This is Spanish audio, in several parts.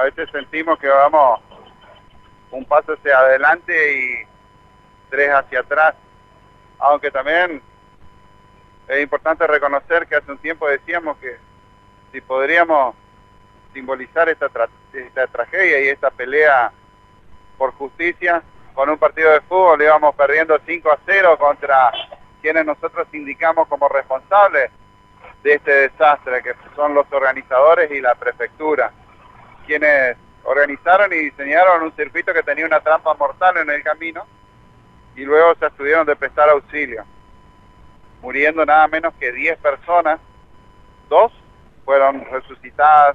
A veces sentimos que vamos un paso hacia adelante y 3 hacia atrás, aunque también es importante reconocer que hace un tiempo decíamos que si podríamos simbolizar esta tragedia y esta pelea por justicia, con un partido de fútbol íbamos perdiendo 5-0 contra quienes nosotros indicamos como responsables de este desastre, que son los organizadores y la prefectura, quienes organizaron y diseñaron un circuito que tenía una trampa mortal en el camino y luego se abstuvieron de prestar auxilio, muriendo nada menos que 10 personas, 2 fueron resucitadas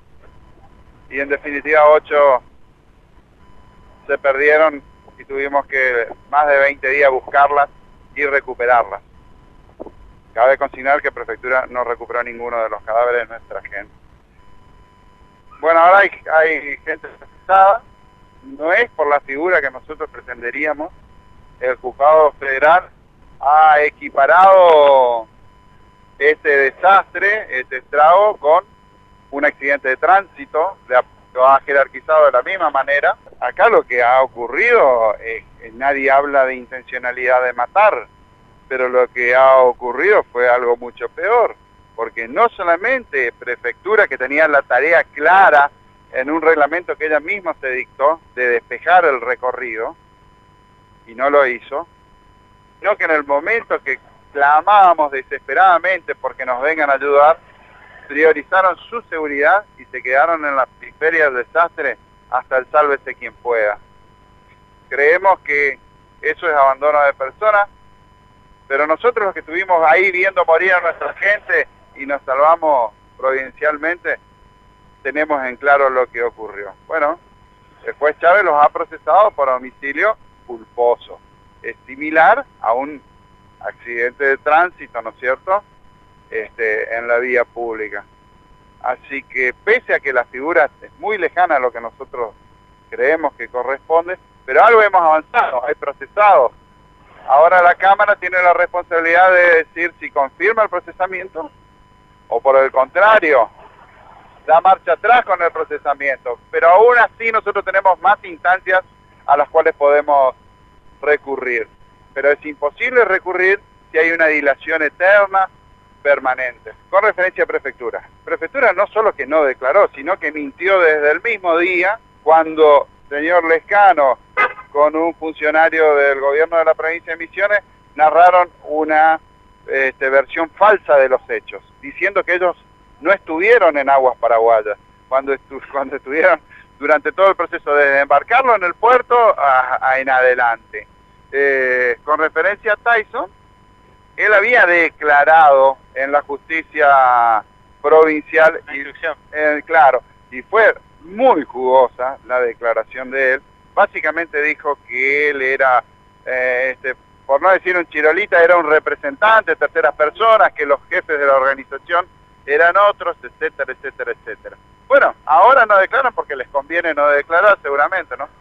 y en definitiva 8 se perdieron y tuvimos que más de 20 días buscarlas y recuperarlas. Cabe consignar que Prefectura no recuperó ninguno de los cadáveres de nuestra gente. Bueno, ahora hay gente afectada, no es por la figura que nosotros pretenderíamos. El juzgado federal ha equiparado este desastre, este estrago, con un accidente de tránsito, lo ha jerarquizado de la misma manera. Acá lo que ha ocurrido, nadie habla de intencionalidad de matar, pero lo que ha ocurrido fue algo mucho peor, porque no solamente Prefectura, que tenía la tarea clara en un reglamento que ella misma se dictó, de despejar el recorrido, y no lo hizo, sino que en el momento que clamábamos desesperadamente porque nos vengan a ayudar, priorizaron su seguridad y se quedaron en la periferia del desastre hasta el sálvese quien pueda. Creemos que eso es abandono de personas, pero nosotros los que estuvimos ahí viendo morir a nuestra gente y nos salvamos providencialmente, tenemos en claro lo que ocurrió. Bueno, el juez Chávez los ha procesado por homicidio culposo. Es similar a un accidente de tránsito, ¿no es cierto?, en la vía pública. Así que pese a que la figura es muy lejana a lo que nosotros creemos que corresponde, pero algo hemos avanzado, hay procesados. Ahora la Cámara tiene la responsabilidad de decir si confirma el procesamiento o por el contrario, da marcha atrás con el procesamiento. Pero aún así nosotros tenemos más instancias a las cuales podemos recurrir. Pero es imposible recurrir si hay una dilación eterna, permanente. Con referencia a Prefectura. Prefectura no solo que no declaró, sino que mintió desde el mismo día cuando el señor Lescano con un funcionario del gobierno de la provincia de Misiones narraron una versión falsa de los hechos, diciendo que ellos no estuvieron en aguas paraguayas, cuando estuvieron durante todo el proceso de embarcarlo en el puerto en adelante. Con referencia a Tyson, él había declarado en la justicia provincial, claro, y fue muy jugosa la declaración de él. Básicamente dijo que él era, por no decir un chirolita, era un representante, terceras personas, que los jefes de la organización eran otros, etcétera, etcétera, etcétera. Bueno, ahora no declaran porque les conviene no declarar seguramente, ¿no?